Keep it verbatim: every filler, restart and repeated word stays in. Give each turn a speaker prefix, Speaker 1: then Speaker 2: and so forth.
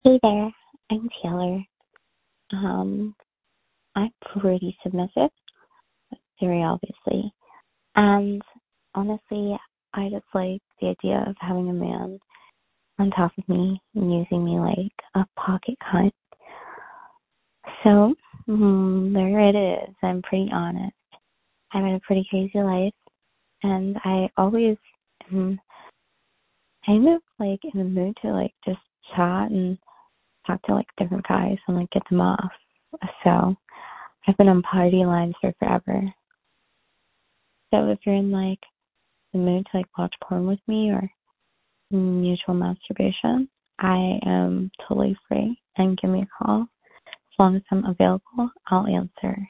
Speaker 1: Hey there, I'm Taylor. Um, I'm pretty submissive, very obviously. And honestly, I just like the idea of having a man on top of me and using me like a pocket cunt. So, mm, there it is. I'm pretty honest. I'm in a pretty crazy life, and I always am kind of like in the mood to like just chat and talk to like different guys and like get them off. So, I've been on party lines for forever. So if you're in like the mood to like watch porn with me or mutual masturbation, I am totally free and give me a call. As long as I'm available, I'll answer.